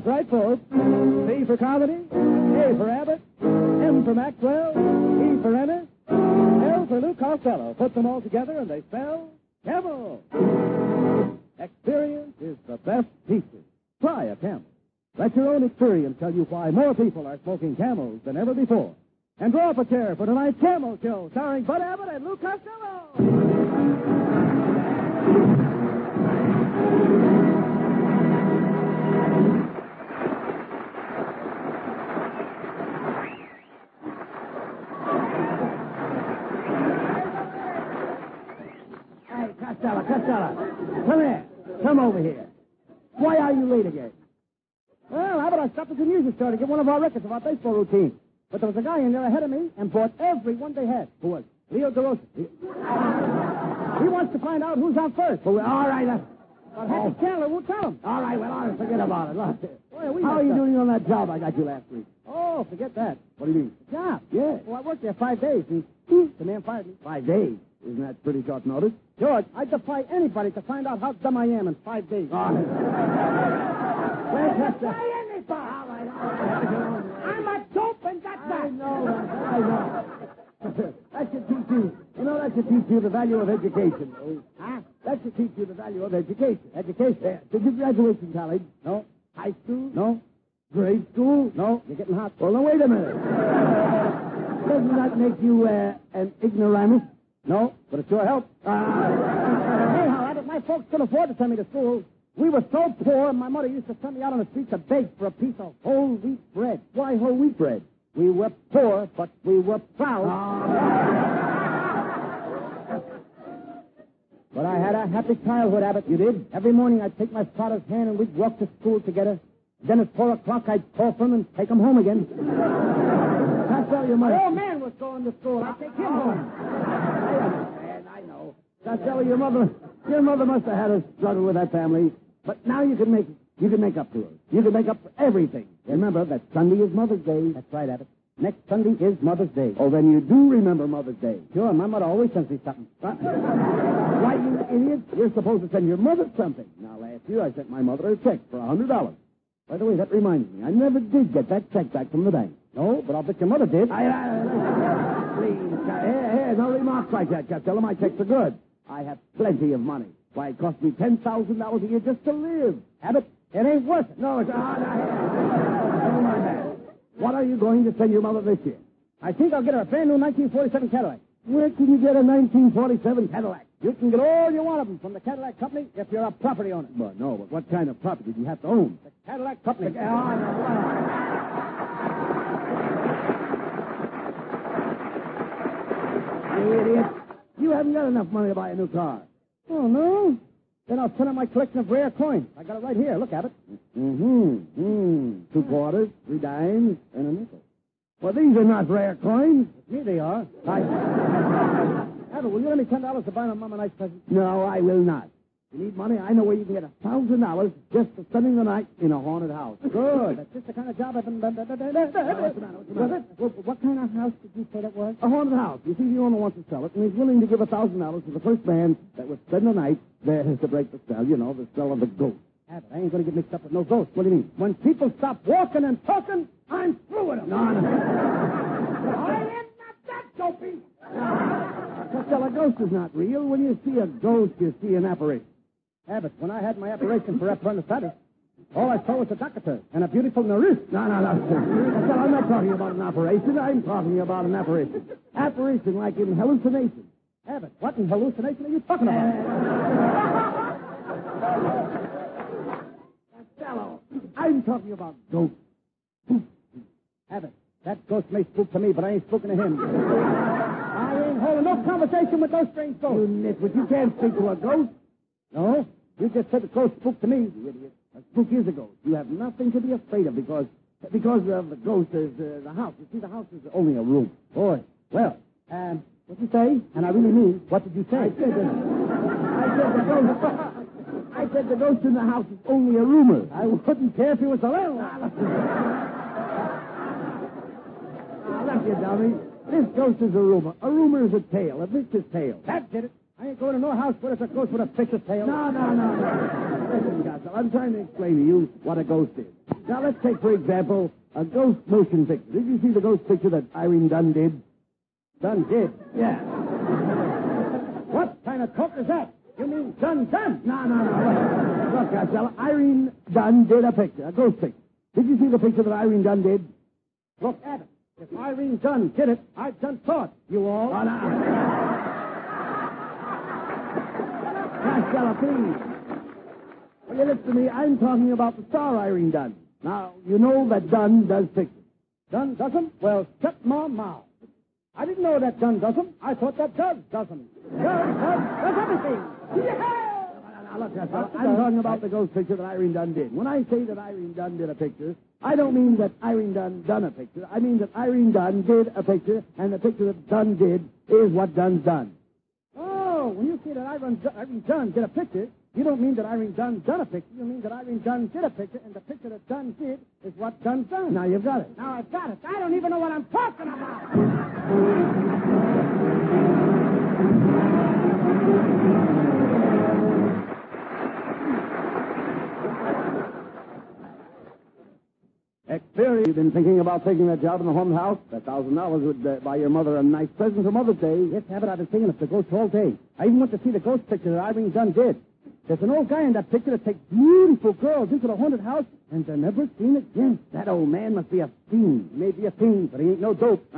right, folks. C for comedy, A for Abbott, M for Maxwell, E for Ennis, L for Lou Costello. Put them all together and they spell Camel. Experience is the best teacher. Try a Camel. Let your own experience tell you why more people are smoking Camels than ever before. And draw up a chair for tonight's Camel Show, starring Bud Abbott and Lou Costello. Hey, Costello, come here. Come over here. Why are you late again? Well, Abbott, I stopped at the music store to get one of our records of our baseball routine. But there was a guy in there ahead of me and bought every one they had. Who was? Leo DeRosa. He wants to find out who's on first. All right. But Happy Chandler won't tell him. All right, forget about it. Look. Boy, How are you doing on that job I got you last week? Oh, forget that. What do you mean? Job. Yeah. Well, I worked there 5 days, and the man fired me. 5 days. Isn't that pretty short notice? George, I defy anybody to find out how dumb I am in 5 days. Oh. Defy anybody. All right. I'm a dope, and that's that. I know. That should teach you. That should teach you the value of education. Huh? That should teach you the value of education. Education? Did you graduate from college? No. High school? No. Grade school? No. You're getting hot. Well, now, wait a minute. Doesn't that make you an ignoramus? No, but it sure helped. Anyhow, Abbott, my folks couldn't afford to send me to school. We were so poor, my mother used to send me out on the street to beg for a piece of whole wheat bread. Why whole wheat bread? We were poor, but we were proud. But I had a happy childhood, Abbott. You did? Every morning I'd take my father's hand and we'd walk to school together. Then at 4 o'clock I'd call for him and take him home again. That's all your mother. The old man was going to school. I'd take him home. I know. Costello, your mother must have had a struggle with that family. But now you can make up to her. You can make up for everything. Remember that Sunday is Mother's Day. That's right, Abbott. Next Sunday is Mother's Day. Oh, then you do remember Mother's Day. Sure, my mother always sends me something. Why, you idiot? You're supposed to send your mother something. Now, last year I sent my mother a check for $100. By the way, that reminds me, I never did get that check back from the bank. No, but I'll bet your mother did. Please, here, no remarks like that, Costello. My checks are good. I have plenty of money. Why, it cost me $10,000 a year just to live. Abbott, it ain't worth it. No, it's... Never mind that. What are you going to send your mother this year? I think I'll get her a brand new 1947 Cadillac. Where can you get a 1947 Cadillac? You can get all you want of them from the Cadillac Company if you're a property owner. Well, no, but what kind of property do you have to own? The Cadillac Company. You idiot. You haven't got enough money to buy a new car. Oh, no? Then I'll send out my collection of rare coins. I got it right here. Look at it. 2 quarters, 3 dimes, and a nickel. Well, these are not rare coins. Me, they are. Abbott, will you lend me $10 to buy my mom a nice present? No, I will not. You need money? I know where you can get $1,000 just for spending the night in a haunted house. Good. That's just the kind of job I've been... What's the matter? What kind of house did you say that was? A haunted house. You see, the owner wants to sell it, and he's willing to give $1,000 to the first man that would spend the night there to break the spell. You know, the spell of the ghost. Abbott, I ain't going to get mixed up with no ghosts. What do you mean? When people stop walking and talking, I'm through with them. No. I am not that dopey. Costello, a ghost is not real. When you see a ghost, you see an apparition. Abbott, when I had my operation for appendicitis, all I saw was a doctor and a beautiful nurse. No. Costello, I'm not talking about an operation. I'm talking about an apparition. Apparition like in hallucination. Abbott, what in hallucination are you talking about? Costello, I'm talking about ghosts. Abbott, that ghost may spook to me, but I ain't spooking to him. I ain't holding no conversation with those strange ghosts. You nitwit, you can't speak to a ghost. No, you just said the ghost spooked to me. You idiot. A spook is a ghost. You have nothing to be afraid of because of the ghost is the house. You see, the house is only a room. Boy, well, what'd you say? And I really mean, what did you say? I said the ghost in the house is only a rumor. I wouldn't care if he was a little. Look, you dummy. This ghost is a rumor. A rumor is a tale, a vicious tale. That did it. I ain't going to no house where there's a ghost with a fish's tail. No. Listen, Costello, I'm trying to explain to you what a ghost is. Now, let's take, for example, a ghost motion picture. Did you see the ghost picture that Irene Dunn did? Dunn did. Yeah. What kind of talk is that? You mean Dunn? No. Look, Costello, Irene Dunn did a picture, a ghost picture. Did you see the picture that Irene Dunn did? Look at it. If Irene Dunn did it, I'd done saw it. You all? Oh, no. Costello, please. Will you listen to me? I'm talking about the star Irene Dunn. Now, you know that Dunn does pictures. Dunn does them? Well, shut my mouth. I didn't know that Dunn does them. I thought that does them. Does everything. Yeah! Now, look, Costello, I'm talking about the ghost picture that Irene Dunn did. When I say that Irene Dunn did a picture, I don't mean that Irene Dunn done a picture. I mean that Irene Dunn did a picture, and the picture that Dunn did is what Dunn's done. Oh, when you say that Irene Dunn did a picture, you don't mean that Irene Dunn done a picture. You mean that Irene Dunn did a picture, and the picture that Dunn did is what Dunn's done. Now you've got it. Now I've got it. I don't even know what I'm talking about. Experience. You've been thinking about taking that job in the haunted house? That $1,000 would buy your mother a nice present for Mother's Day. Yes, Abbott, I've been thinking of the ghost all day. I even went to see the ghost picture that Irene Dunn did. There's an old guy in that picture that takes beautiful girls into the haunted house, and they're never seen again. That old man must be a fiend. He may be a fiend, but he ain't no dope.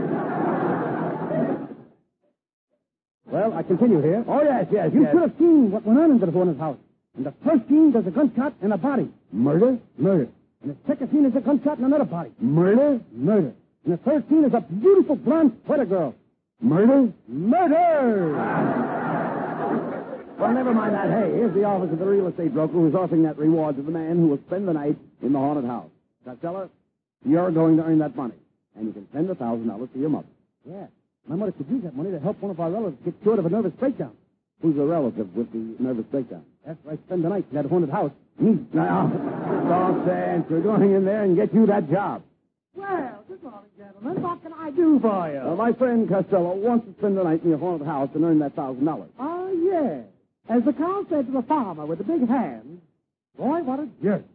Well, I continue here. Oh, yes. You could have seen what went on in the haunted house. In the first scene, there's a gunshot and a body. Murder? Murder. In the second scene, there's a gunshot and another body. Murder? Murder. In the third scene, there's a beautiful blonde sweater girl. Murder? Murder! Well, never mind that. Hey, here's the office of the real estate broker who's offering that reward to the man who will spend the night in the haunted house. Costello, you're going to earn that money, and you can send $1,000 to your mother. Yeah. My mother could use that money to help one of our relatives get cured of a nervous breakdown. Who's the relative with the nervous breakdown? After I spend the night in that haunted house. Me. Now, nonsense. We're going in there and get you that job. Well, good morning, gentlemen. What can I do for you? My friend Costello wants to spend the night in your haunted house and earn that $1,000. Oh, yes. As the cow said to the farmer with the big hand, boy, what a jerk.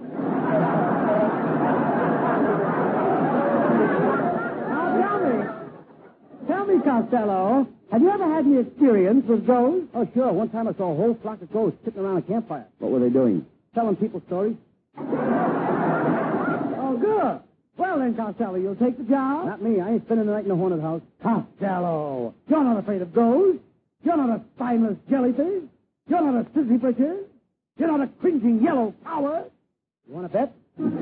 Now, tell me, Costello, have you ever had any experience with ghosts? Oh, sure. One time I saw a whole flock of ghosts sitting around a campfire. What were they doing? Telling people stories. Oh, good. Well, then, Costello, you'll take the job? Not me. I ain't spending the night in a haunted house. Costello, you're not afraid of ghosts. You're not a spineless jellyfish. You're not a sissy britches. You're not a cringing yellow coward. You want to bet?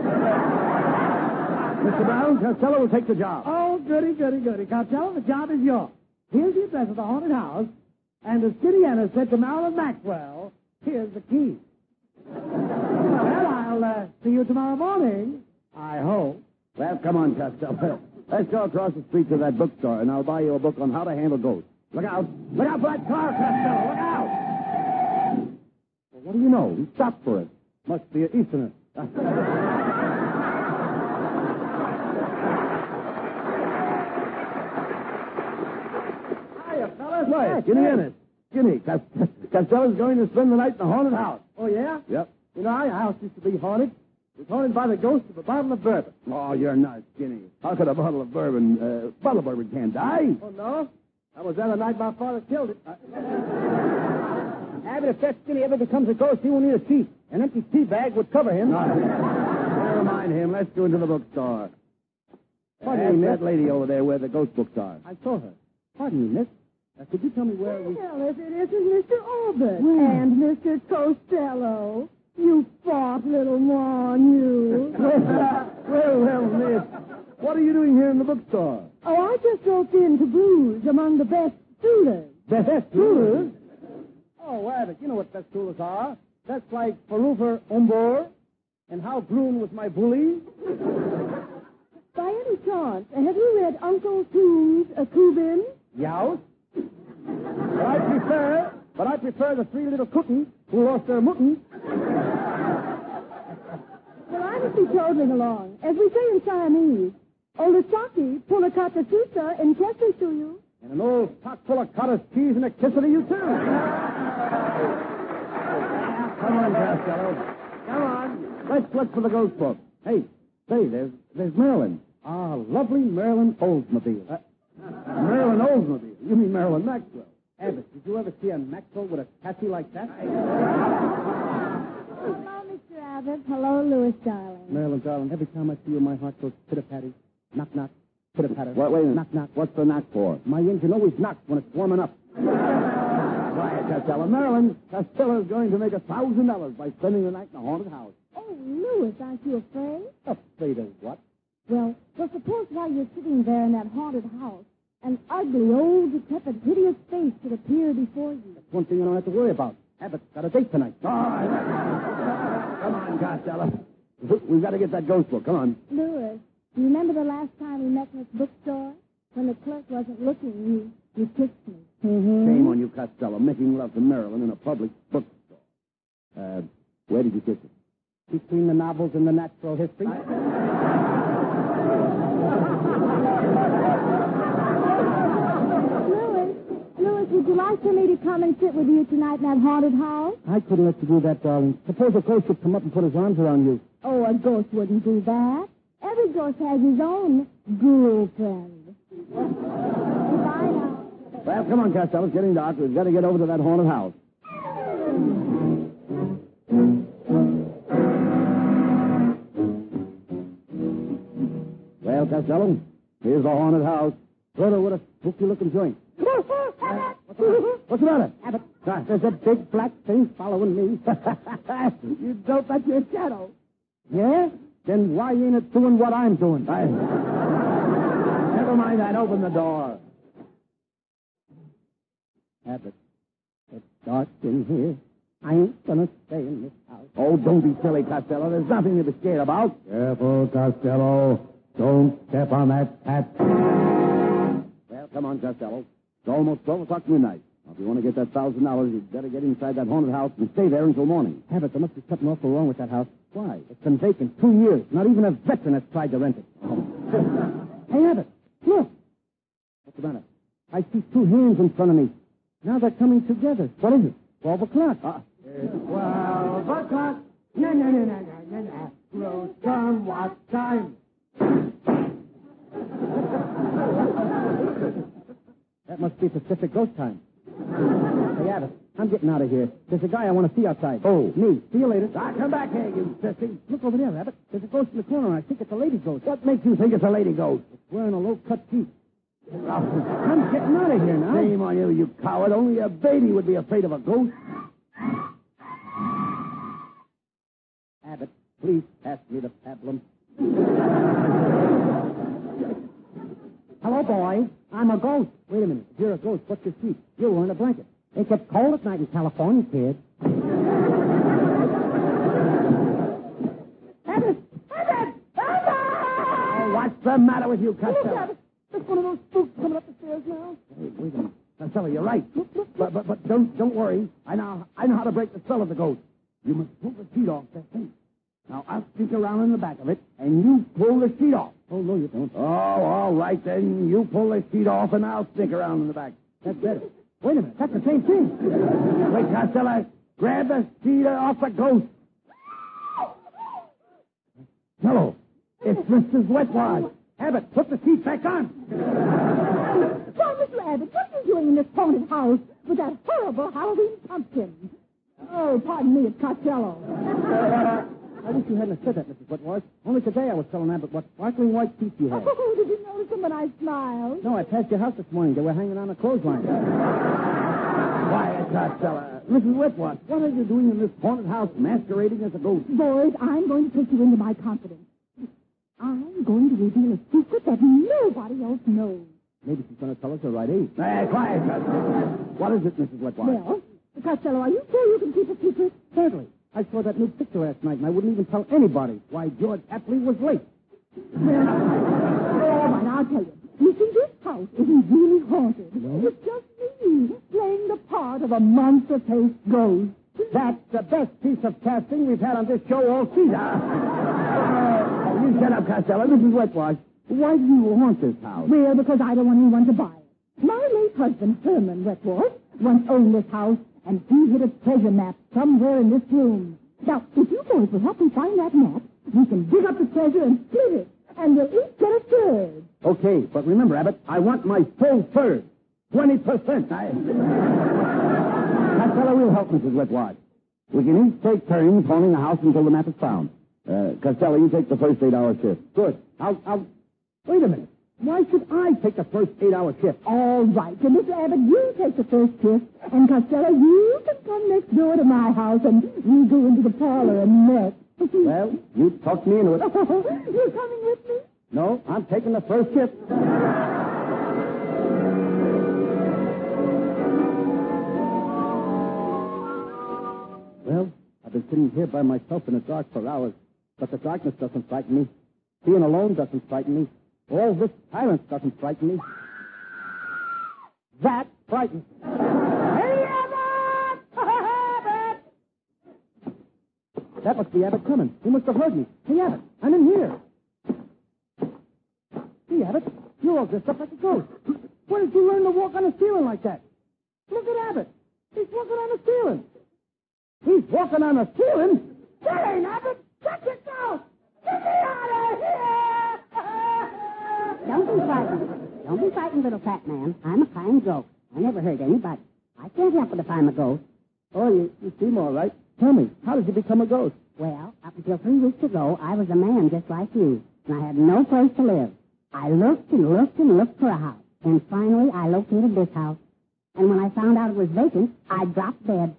Mr. Brown, Costello will take the job. Oh, goody. Costello, the job is yours. Here's the address of the haunted house, and as Kitty Ennis said to Marilyn Maxwell, here's the key. Well, I'll see you tomorrow morning, I hope. Well, come on, Costello. Let's go across the street to that bookstore, and I'll buy you a book on how to handle ghosts. Look out. Look out for that car, Costello. Look out. Well, what do you know? He stopped for it. Must be an Easterner. Hiya, fellas. Right, Ginny Ennis. Ginny, Costello's going to spend the night in the haunted house. Oh, yeah? Yep. You know, our house used to be haunted. It was haunted by the ghost of a bottle of bourbon. Oh, you're nuts, Ginny. How could a bottle of bourbon can't die? Oh, no? That was the night my father killed it. Abbott, if that Skinny ever becomes a ghost, he won't need a sheet. An empty tea bag would cover him. No, never mind him. Let's go into the bookstore. Pardon me, miss. That lady over there where the ghost books are. I saw her. Pardon me, miss. Could you tell me where we... Well, if it isn't Mr. Albert and Mr. Costello. You fought, little Mon, you. Well, miss. What are you doing here in the bookstore? Oh, I just dropped in to bruise among the best students. Best Coolers? Oh, Abbott, you know what best coolers are. That's like Forever Ombor and How Brune Was My Bully. By any chance, have you read Uncle Toom's Kubin? Youse. But I prefer the three little cookies who lost their muttons. Well, I must be toddling along. As we say in Siamese, Olasaki, Pulakata Susa, and Kessie to you. And an old pot full of cottage cheese and a kiss to you, too. Come on, Costello. Come on. Let's look for the ghost book. Hey, there's Marilyn. Ah, lovely Marilyn Oldsmobile. Marilyn Oldsmobile? You mean Marilyn Maxwell? Abbott, did you ever see a Maxwell with a chassis like that? Hello, Mr. Abbott. Hello, Louis, darling. Marilyn, darling, every time I see you, my heart goes pitter-patty. Knock, knock. Pitter-patter. Wait a minute. Knock, knock. What's the knock for? My engine always knocks when it's warming up. Quiet, Costello. Marilyn, Costello's going to make $1,000 by spending the night in a haunted house. Oh, Louis, aren't you afraid? Afraid of what? Well, suppose while you're sitting there in that haunted house, an ugly, old, decrepit, hideous face should appear before you. That's one thing I don't have to worry about. Abbott's got a date tonight. All right. Come on, Costello. We've got to get that ghost book. Come on. Louis, do you remember the last time we met in this bookstore? When the clerk wasn't looking, you kissed me. Mm-hmm. Shame on you, Costello, making love to Marilyn in a public bookstore. Where did you kiss her? Between the novels and the natural history. Louis, would you like for me to come and sit with you tonight in that haunted house? I couldn't let you do that, darling. Suppose a ghost would come up and put his arms around you. Oh, a ghost wouldn't do that. Every ghost has his own girlfriend. Goodbye now. Well, come on, Costello. It's getting dark. We've got to get over to that haunted house. Well, Costello, here's the haunted house. What a spooky-looking joint. What's the matter? Abbott, there's a big black thing following me. You don't touch your shadow. Yeah? Then why ain't it doing what I'm doing? Never mind that. Open the door. Abbott, it's dark in here. I ain't gonna stay in this house. Oh, don't be silly, Costello. There's nothing to be scared about. Careful, Costello. Don't step on that tap. Well, come on, Costello. It's almost 12 o'clock midnight. Now, if you want to get that $1,000, you'd better get inside that haunted house and stay there until morning. Abbott, there must be something awful wrong with that house. Why? It's been vacant 2 years. Not even a veteran has tried to rent it. Hey, Abbott, look. What's the matter? I see two hands in front of me. Now they're coming together. What is it? 12 o'clock. 12 o'clock. Na. Rose, come, what time? That must be Pacific Ghost Time. Hey, Abbott, I'm getting out of here. There's a guy I want to see outside. Oh. Me. See you later. Come back here, you sissy. Look over there, Abbott. There's a ghost in the corner. I think it's a lady ghost. What makes you think it's a lady ghost? It's wearing a low-cut piece. I'm getting out of here now. Shame on you, you coward. Only a baby would be afraid of a ghost. Abbott, please pass me the pablum. Hello, boys. I'm a ghost. Wait a minute. If you're a ghost, what's your secret? You're wearing a blanket. It gets cold at night in California, kid. Abbott! Abbott! Oh, what's the matter with you, Costello? There's one of those spooks coming up the stairs now. Hey, wait a minute. Costello, you're right. But don't worry. I know how to break the spell of the ghost. You must pull the sheet off that thing. Now, I'll sneak around in the back of it, and you pull the sheet off. Oh, no, you don't. Oh, all right, then. You pull the sheet off, and I'll sneak around in the back. That's better. Wait a minute. That's the same thing. Wait, Costello. Grab the sheet off the ghost. Hello. It's Mrs. Wetwash. Abbott, put the sheet back on. Why, Mr. Abbott, what are you doing in this haunted house with that horrible Halloween pumpkin? Oh, pardon me, it's Costello. I wish you hadn't said that, Mrs. Wetwash. Only today I was telling Abbott what sparkling white teeth you had. Oh, did you notice them when I smiled? No, I passed your house this morning. They were hanging on a clothesline. Quiet, Costello. Mrs. Wetwash, what are you doing in this haunted house masquerading as a ghost? Boys, I'm going to take you into my confidence. I'm going to reveal a secret that nobody else knows. Maybe she's going to tell us her right age. Quiet, Costello. What is it, Mrs. Wetwash? Well, Costello, are you sure you can keep a secret? Certainly. I saw that new picture last night, and I wouldn't even tell anybody why George Apley was late. All right, I'll tell you. You see, this house isn't really haunted. No? It's just me playing the part of a monster-faced ghost. That's the best piece of casting we've had on this show all season. You shut up, Costello. Mrs. Wetwash, why do you want this house? Well, because I don't want anyone to buy it. My late husband, Herman Wetwash, once owned this house, and he hid a treasure map somewhere in this room. Now, if you boys will help me find that map, we can dig up the treasure and split it, and we'll each get a third. Okay, but remember, Abbott, I want my full third. 20%. Costello will help Mrs. Whitwash. We can each take turns holding the house until the map is found. Costello, you take the first 8-hour shift. Good. I'll... Wait a minute. Why should I take the first 8-hour shift? All right. And Mr. Abbott, you take the first shift. And Costello, you can come next door to my house and we go into the parlor and net. Well, you talked me into it. You're coming with me? No, I'm taking the first shift. Well, I've been sitting here by myself in the dark for hours, but the darkness doesn't frighten me. Being alone doesn't frighten me. All this silence doesn't frighten me. That frightens me. Hey, Abbott! Abbott! That must be Abbott coming. He must have heard me. Hey, Abbott, I'm in here. Hey, Abbott, you're all dressed up like a ghost. Where did you learn to walk on a ceiling like that? Look at Abbott. He's walking on a ceiling. He's walking on a ceiling? That ain't Abbott. Check it out. Get me out of here! Don't be frightened. Don't be frightened, little fat man. I'm a kind ghost. I never hurt anybody. I can't help it if I'm a ghost. Oh, you seem all right. Tell me, how did you become a ghost? Well, up until 3 weeks ago, I was a man just like you, and I had no place to live. I looked and looked and looked for a house, and finally I located this house. And when I found out it was vacant, I dropped dead.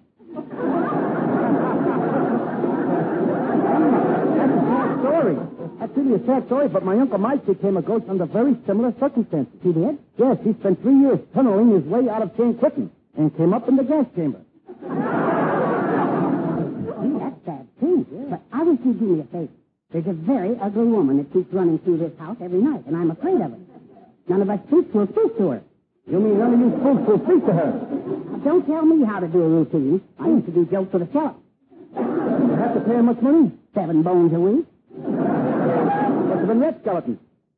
Story. That's really a sad story, but my Uncle Mike became a ghost under very similar circumstances. He did? Yes, he spent 3 years tunneling his way out of San Quentin and came up in the gas chamber. Gee, that's sad, too. Yeah. But I wish you'd do me a favor. There's a very ugly woman that keeps running through this house every night, and I'm afraid of her. None of us spooks will speak to her. You mean none of you spooks will speak to her? Now, don't tell me how to do a routine. I used to do jokes with a cellar. You have to pay her much money? 7 bones a week. Must have been red skeletons.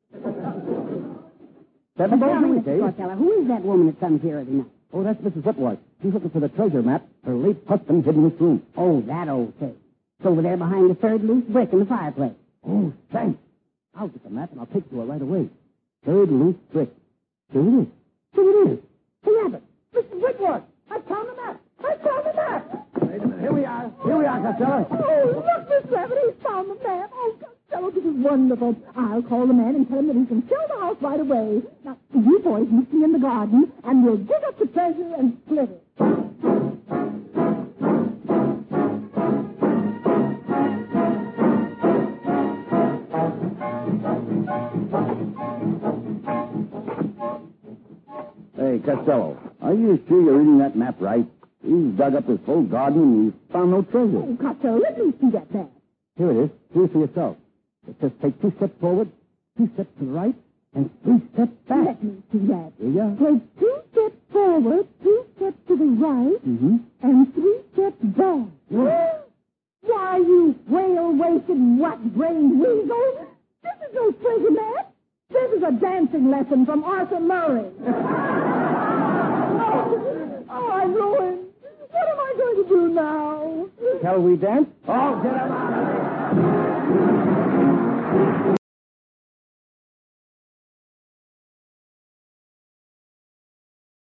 7 bones a week, eh? Costello, who is that woman that comes here every night? Oh, that's Mrs. Whitwash. She's looking for the treasure map. Her late husband hid in this room. Oh, that old thing. It's over there behind the third loose brick in the fireplace. Oh, thanks. I'll get the map and I'll take it to her right away. Third loose brick. Here it is. Here it is. Hey, Abbott. Mr. Whitwash. I found the map. I found the map. Wait a minute. Here we are. Here we are, Costello. Oh, look, Mr. Abbott, he's found the map. Oh, Costello, this is wonderful. I'll call the man and tell him that he can sell the house right away. Now, you boys meet me in the garden, and we'll dig up the treasure and split it. Hey, Costello, are you sure you're reading that map right? He's dug up his whole garden and he's found no treasure. Oh, Costello, let me see that map. Here it is. See it for yourself. It says take 2 steps forward, 2 steps to the right, and 3 steps back. Let me see that. Here you are. Take 2 steps forward, 2 steps to the right, and 3 steps back. Why, you whale-waisted, what-brained weasel? This is no treasure map. This is a dancing lesson from Arthur Murray. Oh, I'm ruined. What am I going to do now? Shall we dance? Oh, get him out of here.